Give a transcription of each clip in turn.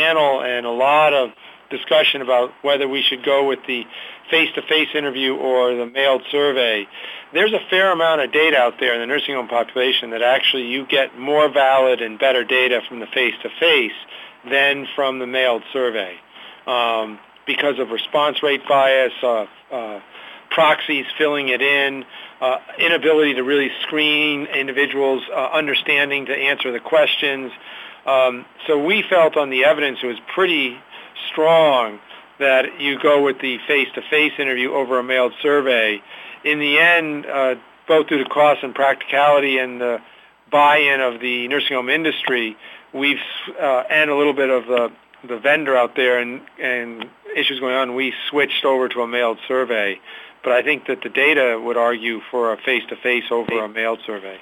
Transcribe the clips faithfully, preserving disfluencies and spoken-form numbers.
panel and a lot of discussion about whether we should go with the face-to-face interview or the mailed survey. There's a fair amount of data out there in the nursing home population that actually you get more valid and better data from the face-to-face than from the mailed survey um, because of response rate bias, uh, uh, proxies filling it in, uh, inability to really screen individuals, uh, understanding to answer the questions. Um, so we felt on the evidence it was pretty strong that you go with the face-to-face interview over a mailed survey. In the end, uh, both due to cost and practicality and the buy-in of the nursing home industry, we've uh, and a little bit of the, the vendor out there and, and issues going on, we switched over to a mailed survey. But I think that the data would argue for a face-to-face over a mailed survey.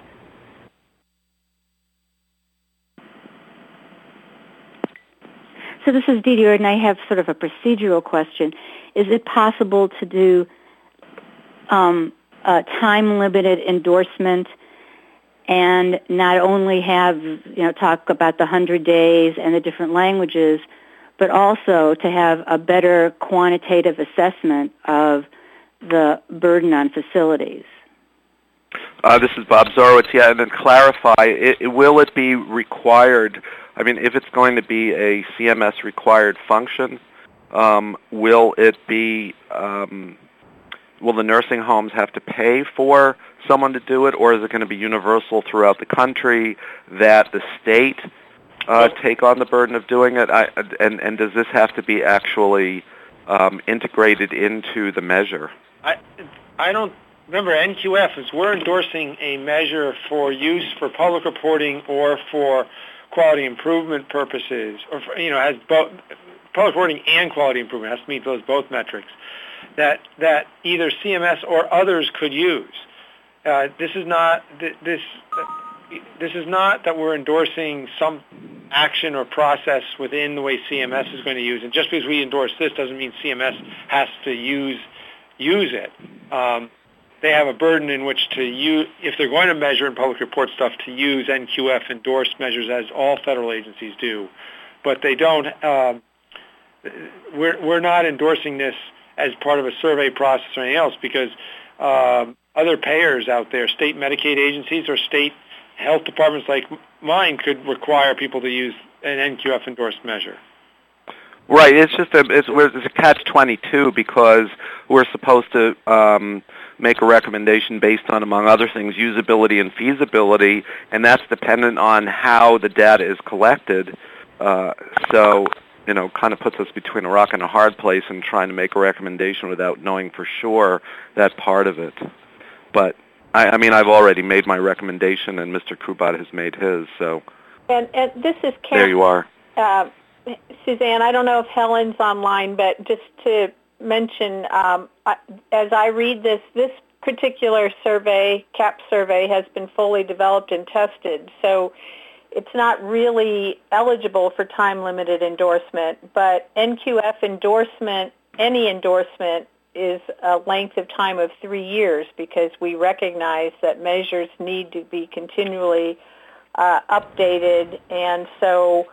So this is Dee Dee, and I have sort of a procedural question. Is it possible to do um, a time-limited endorsement and not only have, you know, talk about the one hundred days and the different languages, but also to have a better quantitative assessment of the burden on facilities? Uh, this is Bob Zorowitz. Yeah, and then clarify, it, it, will it be required? I mean, if it's going to be a C M S-required function, um, will it be, um, will the nursing homes have to pay for someone to do it, or is it going to be universal throughout the country that the state uh, take on the burden of doing it? I, and, and does this have to be actually um, integrated into the measure? I, I don't remember N Q F is we're endorsing a measure for use for public reporting or for quality improvement purposes, or for, you know, has both public reporting and quality improvement has to meet those both metrics that that either C M S or others could use. Uh, this is not this this is not that we're endorsing some action or process within the way C M S is going to use. And just because we endorse this doesn't mean C M S has to use use it. Um, they have a burden in which to use, if they're going to measure and public report stuff, to use N Q F endorsed measures as all federal agencies do. But they don't, uh, we're, we're not endorsing this as part of a survey process or anything else because uh, other payers out there, state Medicaid agencies or state health departments like mine could require people to use an N Q F endorsed measure. Right. It's just a it's, it's a catch twenty-two because we're supposed to um, make a recommendation based on, among other things, usability and feasibility, and that's dependent on how the data is collected. Uh, so, you know, kind of puts us between a rock and a hard place in trying to make a recommendation without knowing for sure that part of it. But I, I mean, I've already made my recommendation, and Mister Kubat has made his. So, and, and this is Karen. There you are. Uh, Suzanne, I don't know if Helen's online, but just to mention, um, as I read this, this particular survey, CAP survey, has been fully developed and tested. So it's not really eligible for time-limited endorsement, but N Q F endorsement, any endorsement, is a length of time of three years because we recognize that measures need to be continually uh, updated, and so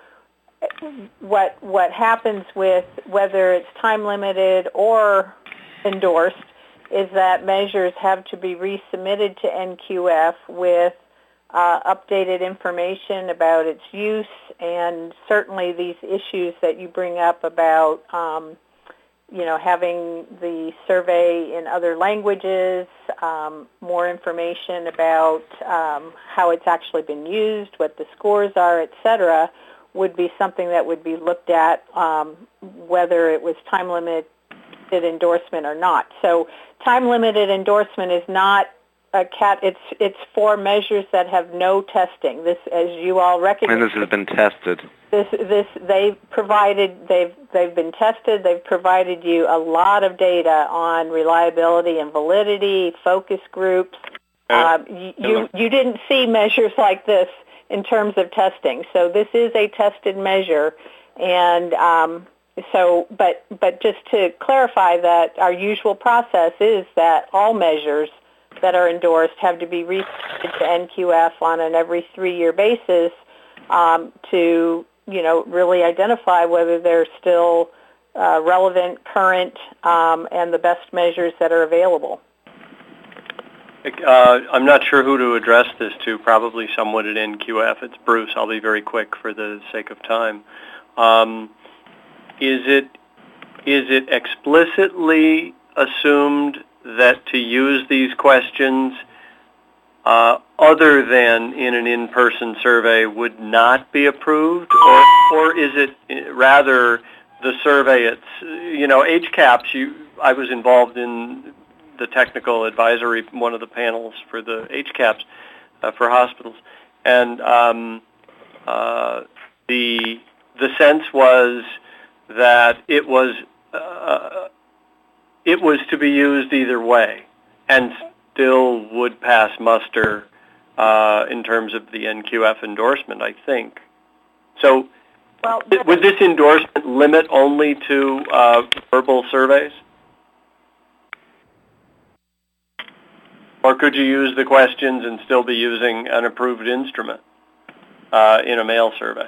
what what happens with whether it's time limited or endorsed is that measures have to be resubmitted to N Q F with uh, updated information about its use, and certainly these issues that you bring up about um, you know having the survey in other languages, um, more information about um, how it's actually been used, what the scores are, et cetera, would be something that would be looked at um, whether it was time-limited endorsement or not. So time-limited endorsement is not a cat. It's it's for measures that have no testing. This, as you all recognize, and this has been tested. This this they provided. They've they've been tested. They've provided you a lot of data on reliability and validity, focus groups. Uh, you, you you didn't see measures like this in terms of testing. So this is a tested measure, and um, so, but but just to clarify that our usual process is that all measures that are endorsed have to be resubmitted to N Q F on an every three-year basis um, to you know, really identify whether they're still uh, relevant, current, um, and the best measures that are available. Uh, I'm not sure who to address this to, probably someone at N Q F. It's Bruce. I'll be very quick for the sake of time. Um, is it is it explicitly assumed that to use these questions uh, other than in an in-person survey would not be approved, or or is it rather the survey? It's, you know, H CAPS. You, I was involved in the technical advisory, one of the panels for the H CAPS uh, for hospitals, and um, uh, the the sense was that it was uh, it was to be used either way, and still would pass muster uh, in terms of the N Q F endorsement, I think. So, well, would this endorsement limit only to uh, verbal surveys? Or could you use the questions and still be using an approved instrument uh, in a mail survey?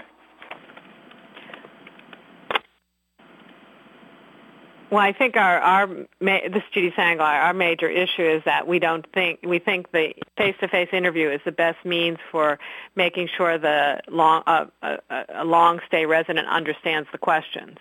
Well, I think our, our this is Judy Sangler, our major issue is that we don't think, we think the face-to-face interview is the best means for making sure the long, uh, a, a long-stay resident understands the questions.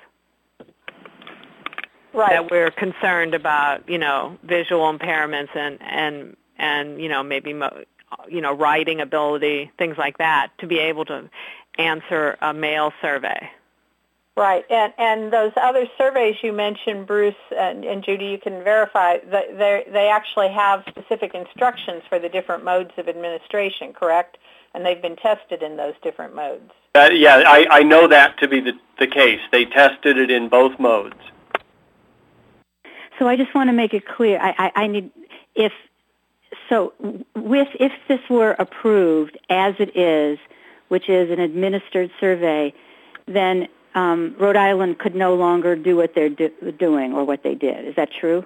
Right. That we're concerned about, you know, visual impairments and, and, and you know, maybe, you know, writing ability, things like that, to be able to answer a mail survey. Right, and and those other surveys you mentioned, Bruce and, and Judy, you can verify that they they actually have specific instructions for the different modes of administration, correct? And they've been tested in those different modes. Uh, yeah, I, I know that to be the, the case. They tested it in both modes. So I just want to make it clear. I, I, I need if so with if this were approved as it is, which is an administered survey, then Um, Rhode Island could no longer do what they're do- doing or what they did. Is that true?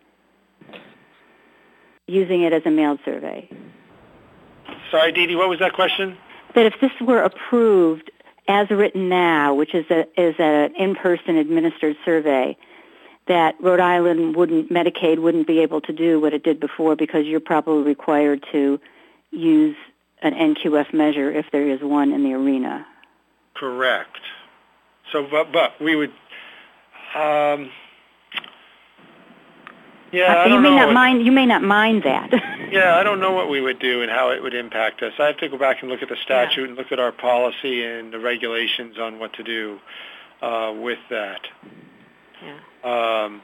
Using it as a mailed survey. Sorry, Dee Dee, what was that question? That if this were approved as written now, which is a, is an in-person administered survey, that Rhode Island wouldn't, Medicaid wouldn't be able to do what it did before because you're probably required to use an N Q F measure if there is one in the arena. Correct. So, but, but we would, um, yeah, uh, I don't you may know not what, mind. You may not mind that. yeah, I don't know what we would do and how it would impact us. I have to go back and look at the statute yeah. and look at our policy and the regulations on what to do uh, with that. Yeah. Um,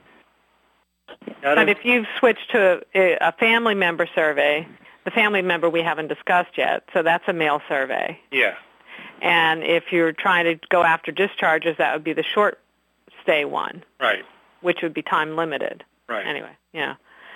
but if you've switched to a, a family member survey, the family member we haven't discussed yet, so that's a mail survey. Yeah. And if you're trying to go after discharges, that would be the short stay one. Right. Which would be time limited. Right. Anyway, yeah.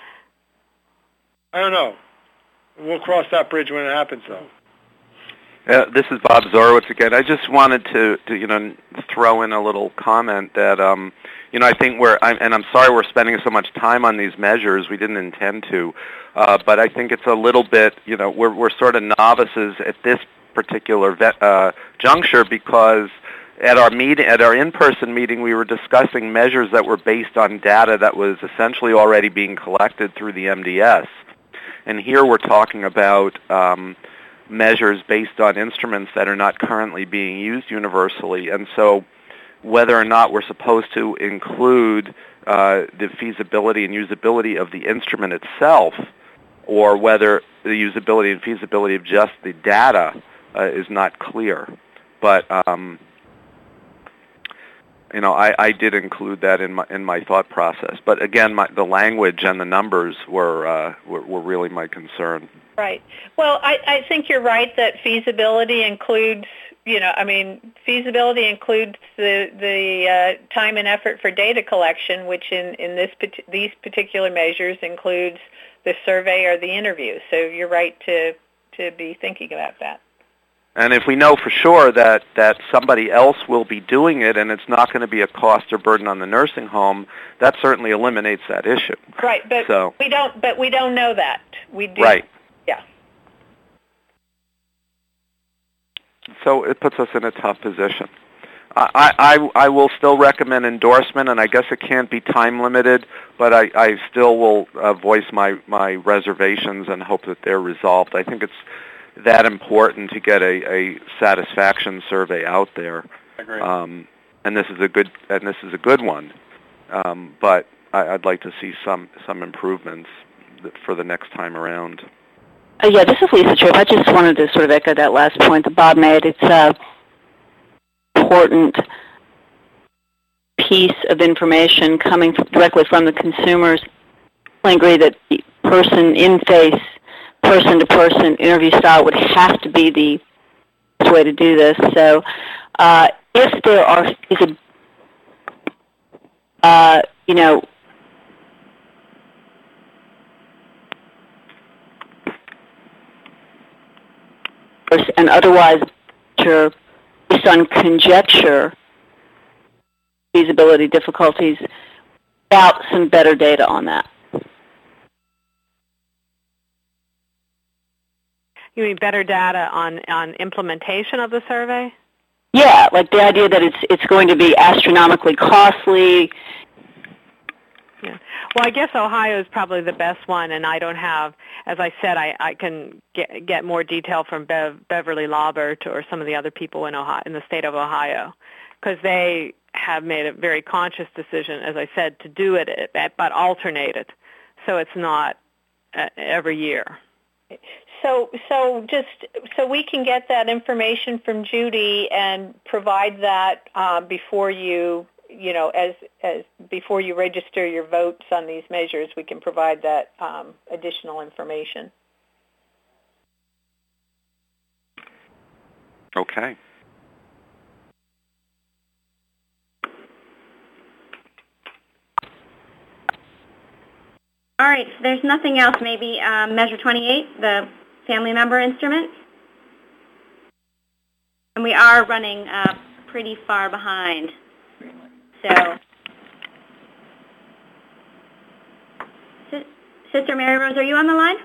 I don't know. We'll cross that bridge when it happens, though. Uh, this is Bob Zorowitz again. I just wanted to, to, you know, throw in a little comment that, um, you know, I think we're, I'm, and I'm sorry we're spending so much time on these measures. We didn't intend to, uh, but I think it's a little bit, you know, we're we're sort of novices at this particular vet, uh, juncture because at our meeting, at our in-person meeting, we were discussing measures that were based on data that was essentially already being collected through the M D S, and here we're talking about um, measures based on instruments that are not currently being used universally, and so whether or not we're supposed to include uh, the feasibility and usability of the instrument itself, or whether the usability and feasibility of just the data Uh, is not clear, but um, you know, I, I did include that in my in my thought process. But again, my, the language and the numbers were, uh, were were really my concern. Right. Well, I, I think you're right that feasibility includes, you know, I mean, feasibility includes the the uh, time and effort for data collection, which in in this these particular measures includes the survey or the interview. So you're right to to be thinking about that. And if we know for sure that, that somebody else will be doing it and it's not going to be a cost or burden on the nursing home, that certainly eliminates that issue. Right, but so, we don't. But we don't know that. We do. Right. Yeah. so it puts us in a tough position. I, I, I will still recommend endorsement, and I guess it can't be time limited, but I, I still will uh, voice my, my reservations and hope that they're resolved. I think it's that important to get a, a satisfaction survey out there. I agree. Um, and this is a good and this is a good one. Um, but I, I'd like to see some some improvements for the next time around. Uh, yeah, this is Lisa Tripp. I just wanted to sort of echo that last point that Bob made. It's uh, important piece of information coming directly from the consumers. I agree that the person in face, person to person interview style would have to be the best way to do this. So uh, if there are, is a, uh, you know, and otherwise based on conjecture, feasibility difficulties, without some better data on that. You mean better data on, on implementation of the survey? Yeah, like the idea that it's it's going to be astronomically costly. Yeah. Well, I guess Ohio is probably the best one, and I don't have, as I said, I, I can get, get more detail from Bev, Beverly Laubert or some of the other people in Ohio, in the state of Ohio, because they have made a very conscious decision, as I said, to do it, but alternate it, so it's not uh, every year. So, so just so we can get that information from Judy and provide that uh, before you. You know, as as before you register your votes on these measures, we can provide that um, additional information. Okay. All right. So there's nothing else. Maybe um, Measure twenty-eight, the family member instrument, and we are running uh, pretty far behind. So, Sister Mary Rose, are you on the line?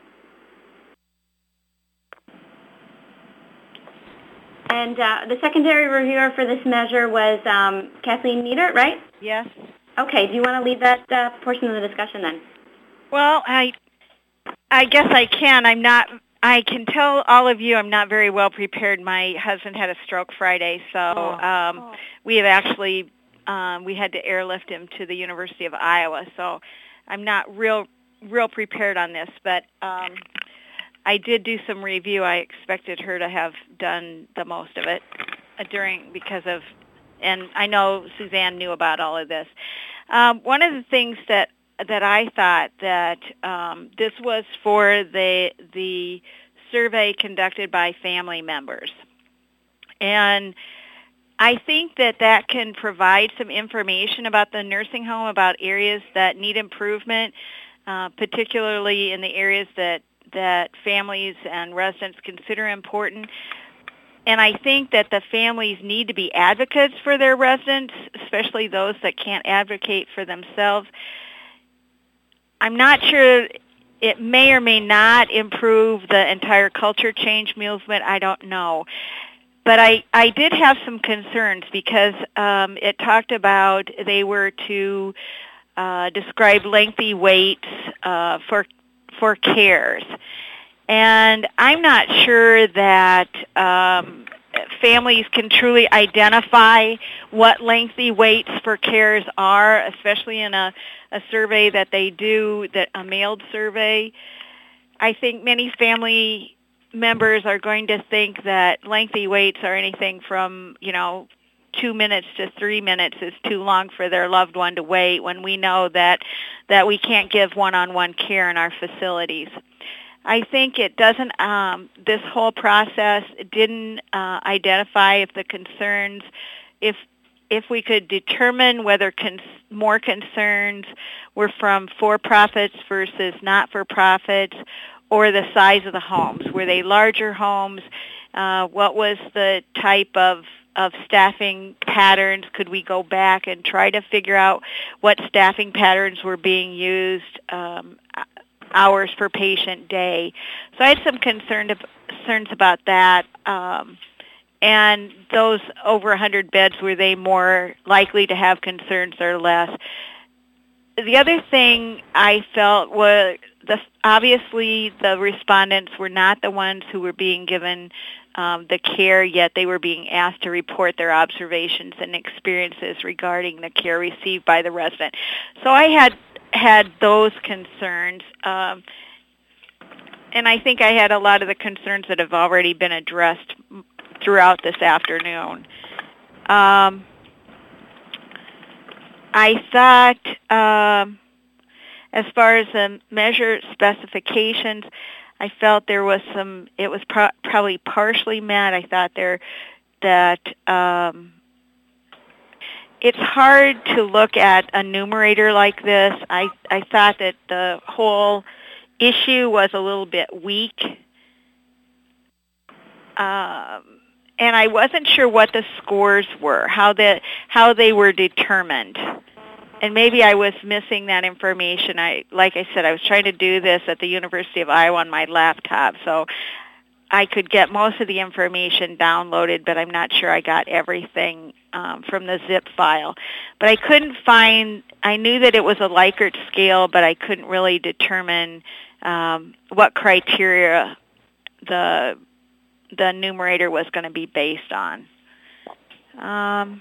And uh, the secondary reviewer for this measure was um, Kathleen Nieder, right? Yes. Okay. Do you want to lead that uh, portion of the discussion then? Well, I, I guess I can. I'm not. I can tell all of you I'm not very well prepared. My husband had a stroke Friday, so um, oh. we have actually. Um, we had to airlift him to the University of Iowa, so I'm not real real prepared on this. But um, I did do some review. I expected her to have done the most of it uh, during because of, and I know Suzanne knew about all of this. Um, one of the things that that I thought that um, this was for the the survey conducted by family members, and I think that that can provide some information about the nursing home, about areas that need improvement, uh, particularly in the areas that, that families and residents consider important. And I think that the families need to be advocates for their residents, especially those that can't advocate for themselves. I'm not sure it may or may not improve the entire culture change movement. I don't know. But I, I did have some concerns because um, it talked about they were to uh, describe lengthy waits uh, for for cares. And I'm not sure that um, families can truly identify what lengthy waits for cares are, especially in a, a survey that they do, that a mailed survey. I think many family members are going to think that lengthy waits are anything from, you know, two minutes to three minutes is too long for their loved one to wait when we know that, that we can't give one-on-one care in our facilities. I think it doesn't, um, this whole process didn't uh, identify if the concerns, if if we could determine whether cons- more concerns were from for-profits versus not-for-profits, or the size of the homes. Were they larger homes? Uh, what was the type of, of staffing patterns? Could we go back and try to figure out what staffing patterns were being used, um, hours per patient day? So I had some concern, concerns about that. Um, and those over one hundred beds, were they more likely to have concerns or less? The other thing I felt was, the, obviously the respondents were not the ones who were being given um, the care, yet they were being asked to report their observations and experiences regarding the care received by the resident. So I had had those concerns, um, and I think I had a lot of the concerns that have already been addressed throughout this afternoon. Um, I thought, um, as far as the measure specifications, I felt there was some, it was pro- probably partially met. I thought there that um, it's hard to look at a numerator like this. I, I thought that the whole issue was a little bit weak. Um, and I wasn't sure what the scores were, how the how they were determined. And maybe I was missing that information. I, like I said, I was trying to do this at the University of Iowa on my laptop, so I could get most of the information downloaded, but I'm not sure I got everything um, from the zip file. But I couldn't find, I knew that it was a Likert scale, but I couldn't really determine um, what criteria the the numerator was going to be based on. Um,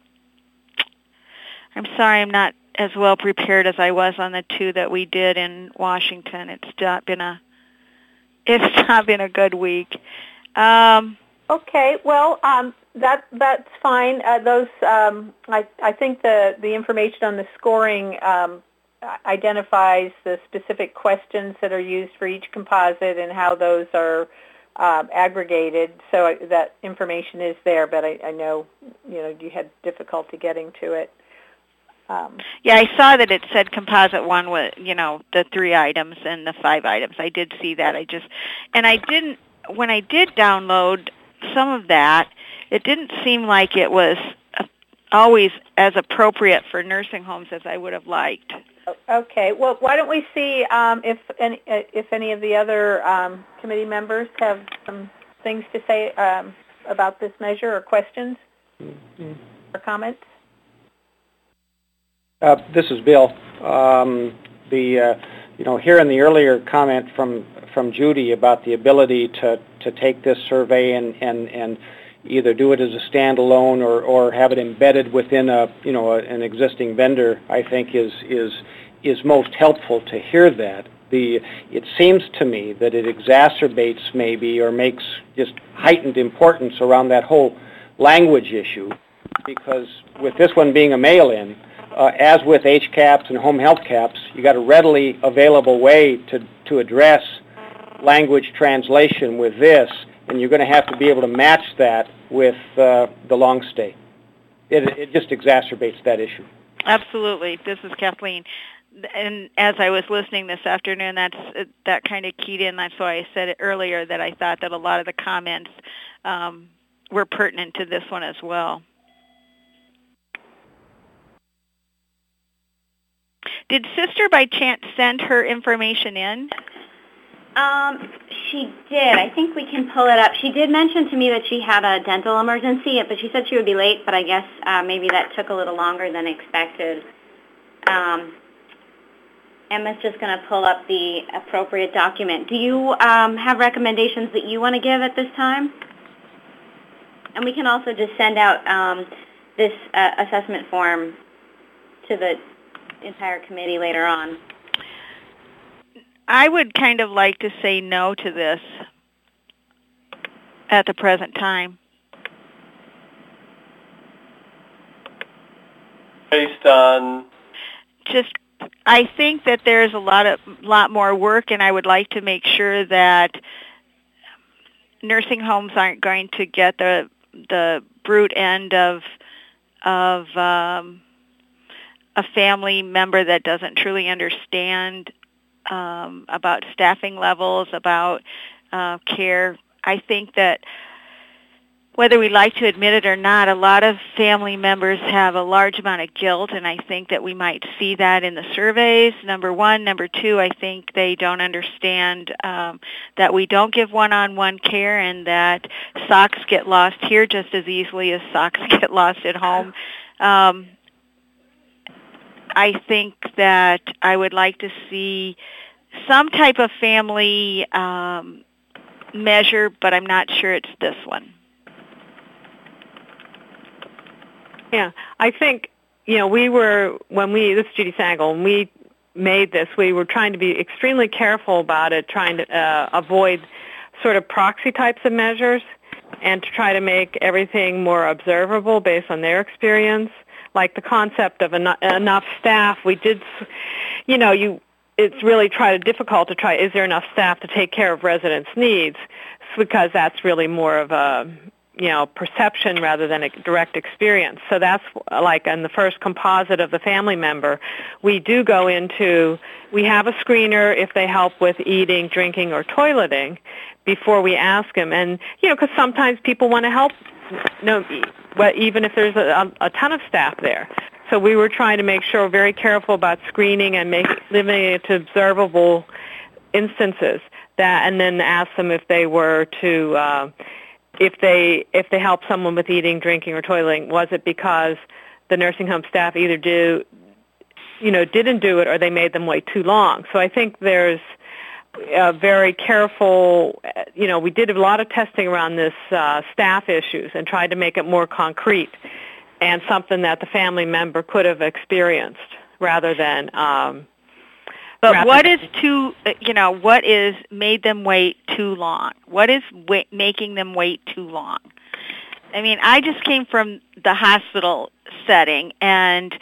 I'm sorry I'm not as well prepared as I was on the two that we did in Washington. It's not been a it's not been a good week. Um, okay, well, um, that that's fine. Uh, those um, I I think the the information on the scoring um, identifies the specific questions that are used for each composite and how those are Um, aggregated, so I, that information is there, but I, I know, you know, you had difficulty getting to it. Um, yeah, I saw that it said composite one with, you know, the three items and the five items. I did see that. I just, and I didn't, when I did download some of that, it didn't seem like it was always as appropriate for nursing homes as I would have liked. Okay. Well, why don't we see um, if any if any of the other um, committee members have some things to say um, about this measure or questions mm-hmm. or comments? Uh, this is Bill. Um, the uh, you know, hearing the earlier comment from from Judy about the ability to to take this survey and and and either do it as a standalone or, or have it embedded within a you know a, an existing vendor, I think is is is most helpful to hear that. The it seems to me that it exacerbates maybe or makes just heightened importance around that whole language issue, because with this one being a mail-in, uh, as with H CAHPS and home health caps, you got a readily available way to to address language translation with this. And you're going to have to be able to match that with uh, the long stay. It, it just exacerbates that issue. Absolutely. This is Kathleen. And as I was listening this afternoon, that's that kind of keyed in. That's why I said it earlier that I thought that a lot of the comments um, were pertinent to this one as well. Did Sister by chance send her information in? Um, she did. I think we can pull it up. She did mention to me that she had a dental emergency, but she said she would be late, but I guess uh, maybe that took a little longer than expected. Um, Emma's just going to pull up the appropriate document. Do you um, have recommendations that you want to give at this time? And we can also just send out um, this uh, assessment form to the entire committee later on. I would kind of like to say no to this at the present time. Based on? Just, I think that there's a lot of lot more work, and I would like to make sure that nursing homes aren't going to get the the brute end of of um, a family member that doesn't truly understand Um, about staffing levels, about uh, care. I think that whether we like to admit it or not, a lot of family members have a large amount of guilt, and I think that we might see that in the surveys, number one. Number two, I think they don't understand um, that we don't give one-on-one care and that socks get lost here just as easily as socks get lost at home. Um, I think that I would like to see some type of family um, measure, but I'm not sure it's this one. Yeah, I think, you know, we were, when we, this is Judy Sangle, when we made this, we were trying to be extremely careful about it, trying to uh, avoid sort of proxy types of measures and to try to make everything more observable based on their experience. Like the concept of en- enough staff, we did, you know, you, it's really try to difficult to try, is there enough staff to take care of residents' needs? Because that's really more of a, you know, perception rather than a direct experience. So that's like in the first composite of the family member, we do go into, we have a screener if they help with eating, drinking, or toileting before we ask them. And, you know, because sometimes people want to help, no, even if there's a, a ton of staff there. So we were trying to make sure we're very careful about screening and make, limiting it to observable instances, that, and then ask them if they were to, uh, if they if they help someone with eating, drinking, or toileting, was it because the nursing home staff either do, you know, didn't do it or they made them wait too long? So I think there's a very careful, you know, we did a lot of testing around this uh, staff issues and tried to make it more concrete and something that the family member could have experienced rather than. Um, But rather what is too, you know, what is made them wait too long? What is wait, making them wait too long? I mean, I just came from the hospital setting, and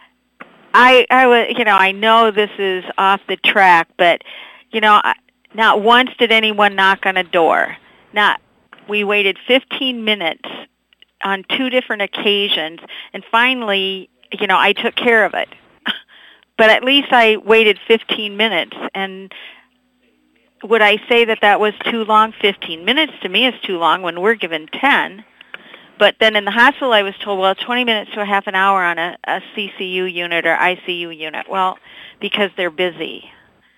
I, I was, you know, I know this is off the track, but, you know, not once did anyone knock on a door. Not, we waited fifteen minutes on two different occasions, and finally, you know, I took care of it. But at least I waited fifteen minutes, and would I say that that was too long? fifteen minutes to me is too long when we're given ten. But then in the hospital I was told, well, twenty minutes to a half an hour on a, a C C U unit or I C U unit. Well, because they're busy.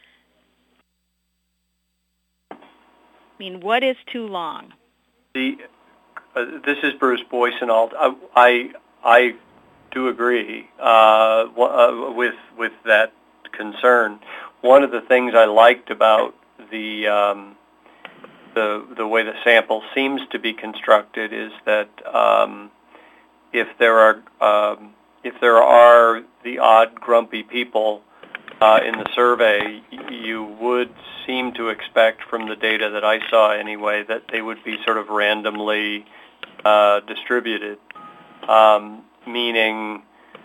I mean, what is too long? The, uh, this is Bruce Boysenald. I, I, I do agree uh, uh, with with that concern. One of the things I liked about the um, the the way the sample seems to be constructed is that um, if there are um, if there are the odd grumpy people uh, in the survey, you would seem to expect from the data that I saw anyway that they would be sort of randomly uh, distributed. Um, meaning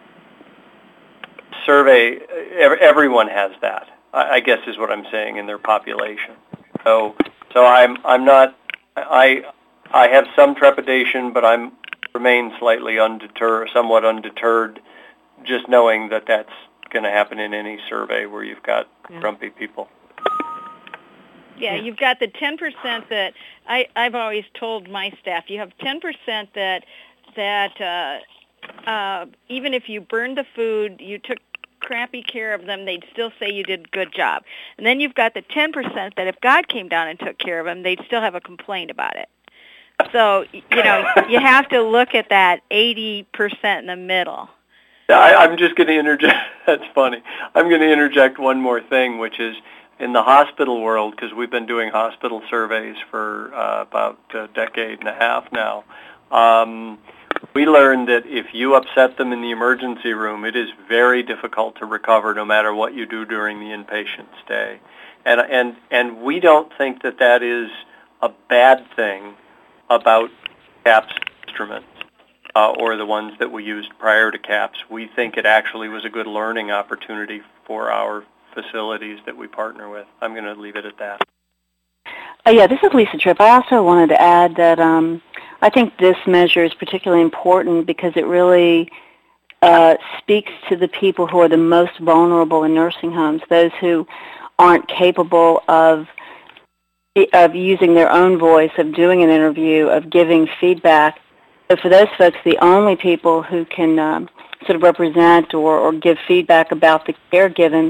survey, everyone has that, I guess is what I'm saying, in their population. So so I'm I'm not, I I have some trepidation, but I'm remain slightly undeterred, somewhat undeterred, just knowing that that's going to happen in any survey where you've got yeah. grumpy people. Yeah, you've got the ten percent that, I, I've always told my staff, you have ten percent that, that uh, Uh, even if you burned the food, you took crappy care of them, they'd still say you did a good job. And then you've got the ten percent that if God came down and took care of them, they'd still have a complaint about it. So, you know, you have to look at that eighty percent in the middle. I, I'm just going to interject. That's funny. I'm going to interject one more thing, which is in the hospital world, because we've been doing hospital surveys for uh, about a decade and a half now. Um, We learned that if you upset them in the emergency room, it is very difficult to recover no matter what you do during the inpatient stay. And and and we don't think that that is a bad thing about CAPS instruments uh, or the ones that we used prior to CAPS. We think it actually was a good learning opportunity for our facilities that we partner with. I'm going to leave it at that. Uh, yeah, this is Lisa Tripp. I also wanted to add that um, I think this measure is particularly important because it really uh, speaks to the people who are the most vulnerable in nursing homes, those who aren't capable of of using their own voice, of doing an interview, of giving feedback. So for those folks, the only people who can um, sort of represent or, or give feedback about the care given.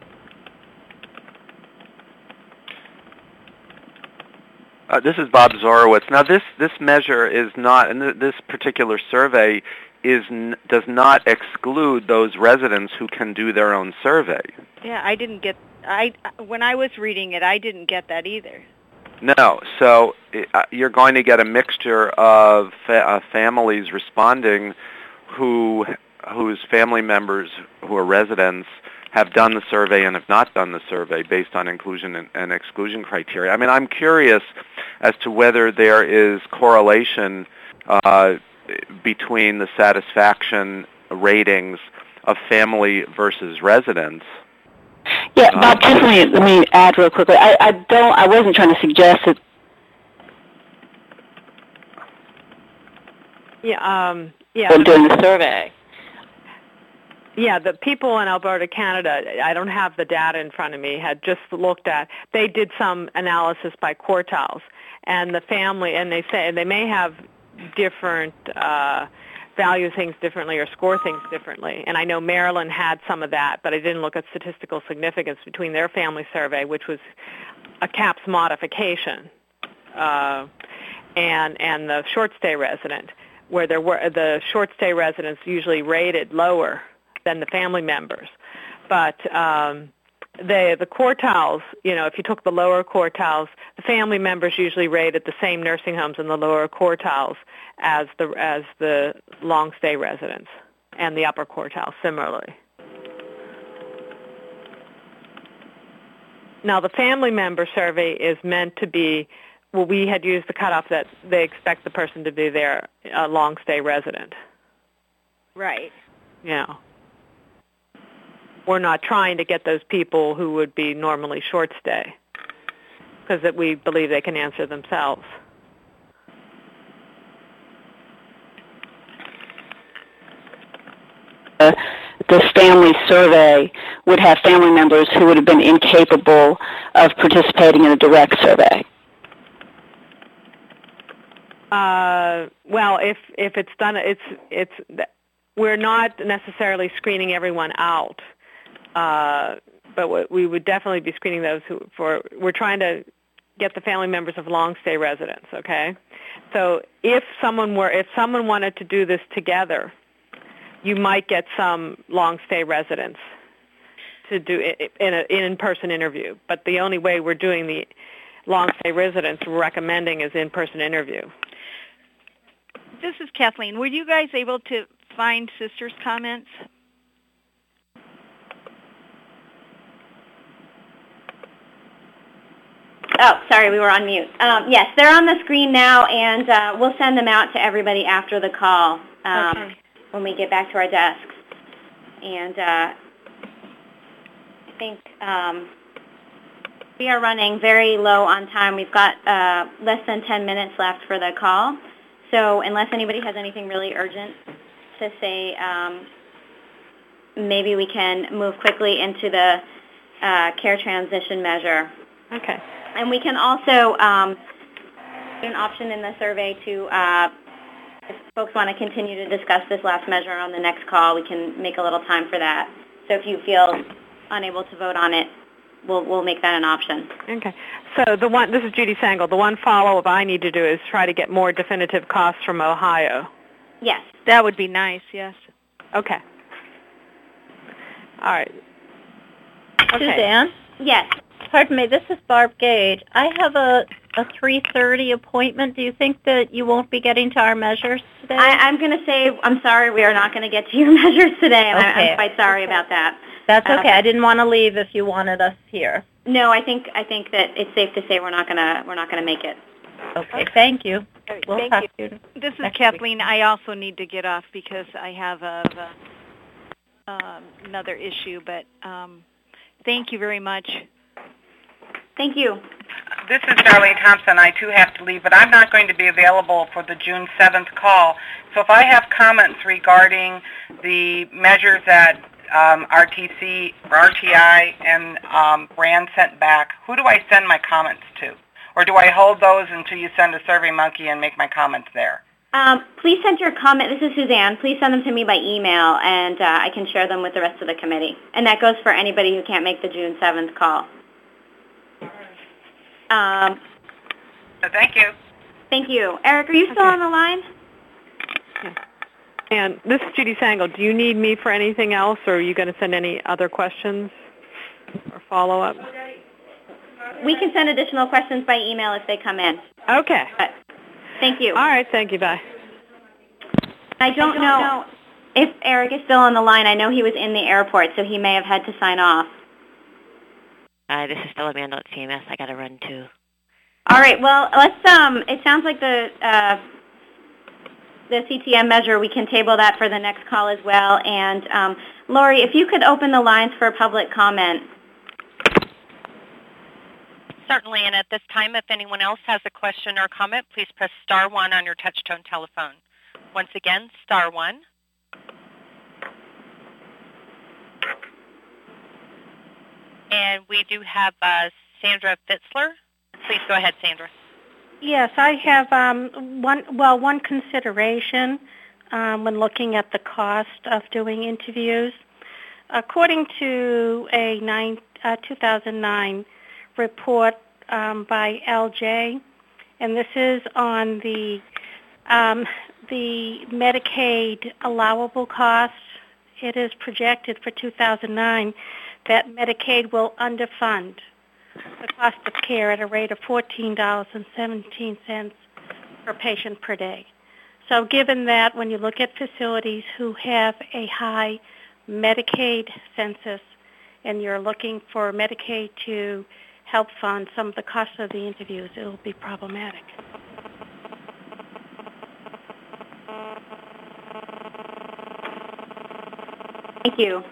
Uh, this is Bob Zorowitz. Now, this, this measure is not, and th- this particular survey is n- does not exclude those residents who can do their own survey. Yeah, I didn't get. I when I was reading it, I didn't get that either. No, so uh, you're going to get a mixture of fa- uh, families responding, who whose family members who are residents have done the survey and have not done the survey based on inclusion and, and exclusion criteria. I mean, I'm curious as to whether there is correlation uh, between the satisfaction ratings of family versus residents. Yeah, Bob, just let me, let me add real quickly. I, I don't. I wasn't trying to suggest that. Yeah. Um, yeah. When doing the survey. Yeah, the people in Alberta, Canada, I don't have the data in front of me, had just looked at, they did some analysis by quartiles, and the family, and they say, and they may have different, uh, value things differently or score things differently. And I know Maryland had some of that, but I didn't look at statistical significance between their family survey, which was a CAHPS modification, uh, and, and the short stay resident, where there were, the short stay residents usually rated lower than the family members. But um, the the quartiles, you know, if you took the lower quartiles, the family members usually rated the same nursing homes in the lower quartiles as the as the long stay residents, and the upper quartiles similarly. Now, the family member survey is meant to be, well, we had used the cutoff that they expect the person to be their uh, long stay resident. Right. Yeah. We're not trying to get those people who would be normally short stay, because we believe they can answer themselves. Uh, the family survey would have family members who would have been incapable of participating in a direct survey. Uh, well, if if it's done, it's it's we're not necessarily screening everyone out. Uh, but we would definitely be screening those who, for, we're trying to get the family members of long stay residents, okay? So if someone were, if someone wanted to do this together, you might get some long stay residents to do it in an in-person interview. But the only way we're doing the long stay residents we're recommending is in-person interview. This is Kathleen. Were you guys able to find Sisters' comments? Oh, sorry, we were on mute. Um, yes, they're on the screen now, and uh, we'll send them out to everybody after the call um, okay. when we get back to our desks. And uh, I think um, we are running very low on time. We've got uh, less than ten minutes left for the call. So unless anybody has anything really urgent to say, um, maybe we can move quickly into the uh, care transition measure. Okay. And we can also um, do an option in the survey to, uh, if folks want to continue to discuss this last measure on the next call, we can make a little time for that. So if you feel unable to vote on it, we'll we'll make that an option. Okay. So the one, this is Judy Sangle. The one follow-up I need to do is try to get more definitive costs from Ohio. Yes. That would be nice, yes. Okay. All right. Okay. Suzanne? Yes. Pardon me, this is Barb Gage. I have a, a three thirty appointment. Do you think that you won't be getting to our measures today? I, I'm going to say, I'm sorry, we are not going to get to your measures today. Okay. I, I'm quite sorry okay. about that. That's okay. Uh, I didn't want to leave if you wanted us here. No, I think I think that it's safe to say we're not going to we're not going to make it. Okay, thank you. We'll thank talk you. to you. This is Kathleen. Week. I also need to get off because I have a, a um, another issue. But um, thank you very much. Thank you. This is Darlene Thompson. I, too, have to leave, but I'm not going to be available for the June seventh call. So if I have comments regarding the measures that um, R T C, or R T I, and um, Brand sent back, who do I send my comments to? or do I hold those until you send a SurveyMonkey and make my comments there? Um, please send your comment. This is Suzanne. Please send them to me by email, and uh, I can share them with the rest of the committee. And that goes for anybody who can't make the June seventh call. Um, so thank you. Thank you. Eric, are you still okay. on the line? Yeah. And this is Judy Sangle. Do you need me for anything else, or are you going to send any other questions or follow-up? We can send additional questions by email if they come in. Okay. But thank you. All right. Thank you. Bye. I don't, I don't know, know if Eric is still on the line. I know he was in the airport, so he may have had to sign off. Hi, this is still Amanda at C M S. I got to run too. All right. Well, let's. Um, it sounds like the uh, the C T M measure. We can table that for the next call as well. And um, Lori, if you could open the lines for public comment. Certainly, and at this time, if anyone else has a question or comment, please press star one on your touch-tone telephone. Once again, star one. And we do have uh, Sandra Fitzler. Please go ahead, Sandra. Yes, I have um, one. Well, one consideration um, when looking at the cost of doing interviews. According to a nine, uh, two thousand nine report um, by L J, and this is on the um, the Medicaid allowable costs. It is projected for two thousand nine that Medicaid will underfund the cost of care at a rate of fourteen dollars and seventeen cents per patient per day. So given that, when you look at facilities who have a high Medicaid census and you're looking for Medicaid to help fund some of the costs of the interviews, it will be problematic. Thank you.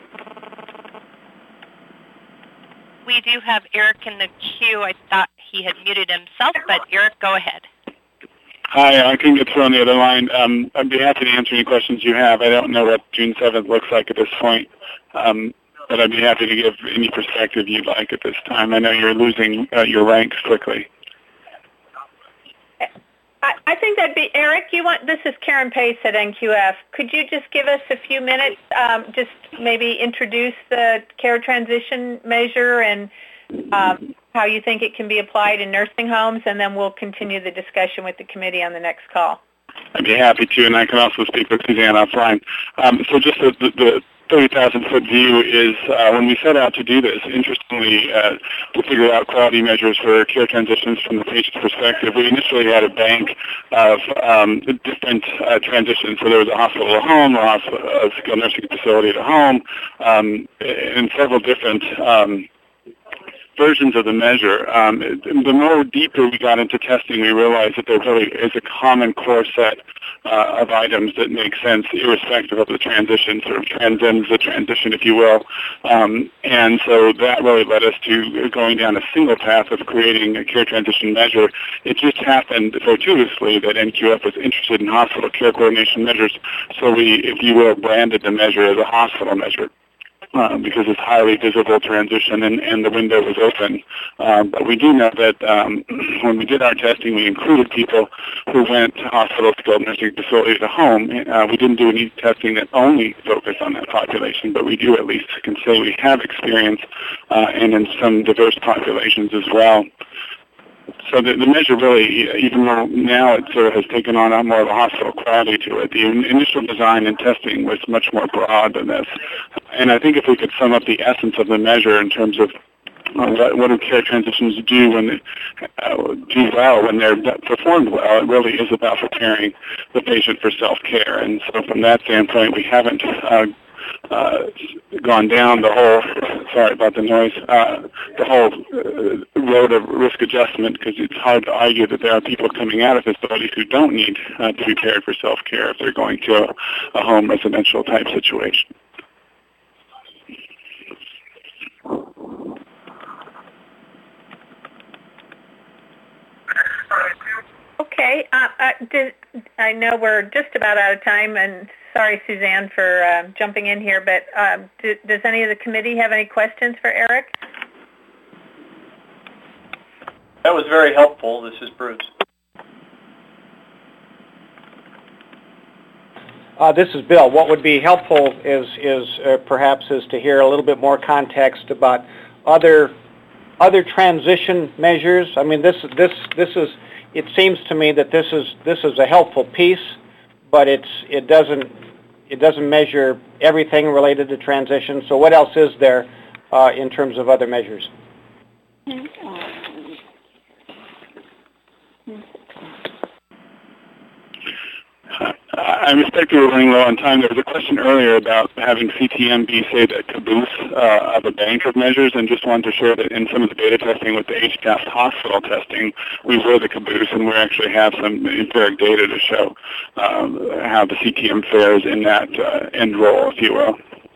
We do have Eric in the queue. I thought he had muted himself, but Eric, go ahead. Hi, I couldn't get through on the other line. Um, I'd be happy to answer any questions you have. I don't know what June seventh looks like at this point, um, but I'd be happy to give any perspective you'd like at this time. I know you're losing uh, your ranks quickly. I, I think that'd be, Eric, you want, this is Karen Pace at N Q F. Could you just give us a few minutes, um, just maybe introduce the care transition measure and um, how you think it can be applied in nursing homes, and then we'll continue the discussion with the committee on the next call. I'd be happy to, and I can also speak with Suzanne offline. Um, so just the, the, the thirty thousand foot view is uh, when we set out to do this, interestingly, uh, to figure out quality measures for care transitions from the patient's perspective, we initially had a bank of um, different uh, transitions. So there was a hospital to home, a, hospital, a skilled nursing facility to home, um, and several different um, versions of the measure. Um, the more deeper we got into testing, we realized that there really is a common core set uh, of items that make sense irrespective of the transition, sort of transcends the transition, if you will. Um, and so that really led us to going down a single path of creating a care transition measure. It just happened fortuitously that N Q F was interested in hospital care coordination measures, so we, if you will, branded the measure as a hospital measure. Uh, because it's highly visible transition and, and the window was open. Uh, but we do know that um, when we did our testing, we included people who went to hospital, skilled nursing facility to home. Uh, we didn't do any testing that only focused on that population, but we do at least can say we have experience uh, and in some diverse populations as well. So the, the measure really, even though now it sort of has taken on a more of a hospital quality to it, the initial design and testing was much more broad than this. And I think if we could sum up the essence of the measure in terms of uh, what, what do care transitions do when they uh, do well, when they're performed well, it really is about preparing the patient for self-care. And so from that standpoint, we haven't uh, Uh, gone down the whole, sorry about the noise, uh, the whole uh, road of risk adjustment, because it's hard to argue that there are people coming out of facilities who don't need uh, to be prepared for self-care if they're going to a, a home residential type situation. Okay, uh, uh, did, I know we're just about out of time, and sorry, Suzanne, for uh, jumping in here, but um, do, does any of the committee have any questions for Eric? That was very helpful. This is Bruce. Uh, this is Bill. What would be helpful is, is uh, perhaps is to hear a little bit more context about other other transition measures. I mean, this this this is. It seems to me that this is this is a helpful piece, but it's it doesn't it doesn't measure everything related to transition. So, what else is there uh, in terms of other measures? I respect we were running low on time. There was a question earlier about having C T M be, say, the caboose uh, of a bank of measures, and just wanted to share that in some of the beta testing with the H C A S hospital testing, we were the caboose, and we actually have some empiric data to show uh, how the C T M fares in that uh, end role, if you will.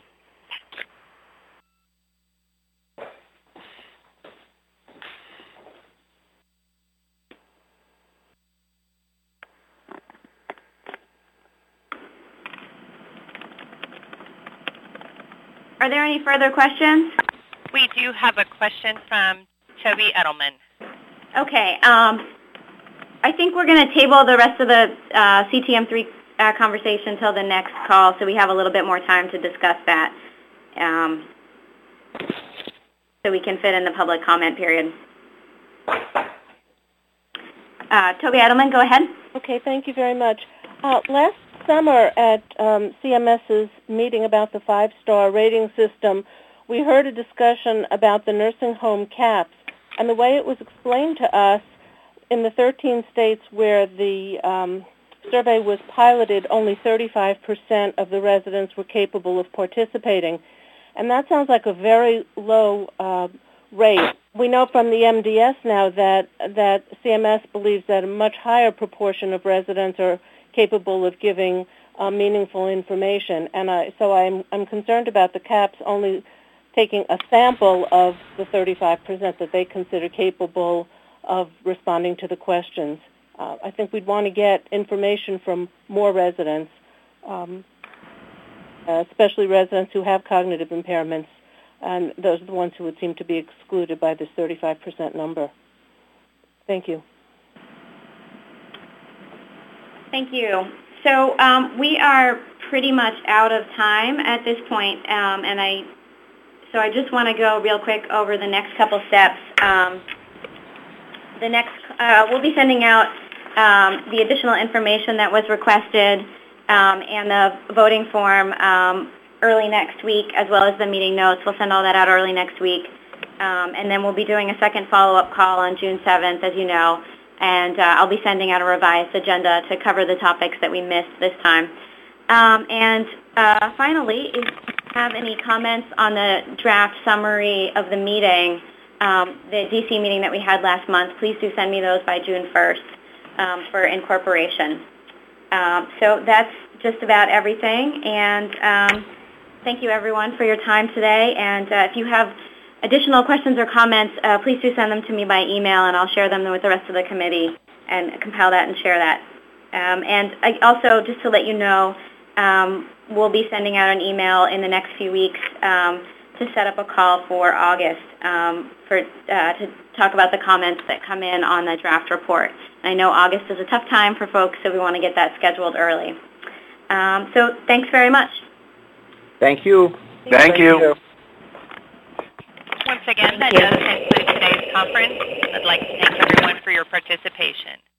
Are there any further questions? We do have a question from Toby Edelman. Okay. Um, I think we're going to table the rest of the uh, C T M three uh, conversation until the next call, so we have a little bit more time to discuss that, um, so we can fit in the public comment period. Uh, Toby Edelman, go ahead. Okay, thank you very much. Uh, last summer at um, CMS's meeting about the five-star rating system, we heard a discussion about the nursing home caps. And the way it was explained to us, in the thirteen states where the um, survey was piloted, only thirty-five percent of the residents were capable of participating. And that sounds like a very low uh, rate. We know from the M D S now that, that C M S believes that a much higher proportion of residents are capable of giving uh, meaningful information. And I, so I'm, I'm concerned about the caps only taking a sample of the thirty-five percent that they consider capable of responding to the questions. Uh, I think we'd want to get information from more residents, um, especially residents who have cognitive impairments, and those are the ones who would seem to be excluded by this thirty-five percent number. Thank you. Thank you. So um, we are pretty much out of time at this point, um, and I so I just want to go real quick over the next couple steps. Um, the next, uh, we'll be sending out um, the additional information that was requested um, and the voting form um, early next week, as well as the meeting notes. We'll send all that out early next week, um, and then we'll be doing a second follow-up call on June seventh, as you know. And uh, I'll be sending out a revised agenda to cover the topics that we missed this time. Um, and uh, finally, if you have any comments on the draft summary of the meeting, um, the D C meeting that we had last month, please do send me those by June first um, for incorporation. Um, so that's just about everything. And um, thank you, everyone, for your time today. And uh, if you have additional questions or comments, uh, please do send them to me by email, and I'll share them with the rest of the committee and compile that and share that. Um, and I also, just to let you know, um, we'll be sending out an email in the next few weeks um, to set up a call for August um, for uh, to talk about the comments that come in on the draft report. And I know August is a tough time for folks, so we want to get that scheduled early. Um, so thanks very much. Thank you. Thank, Thank you. you. Once again, that does conclude today's conference. I'd like to thank everyone for your participation.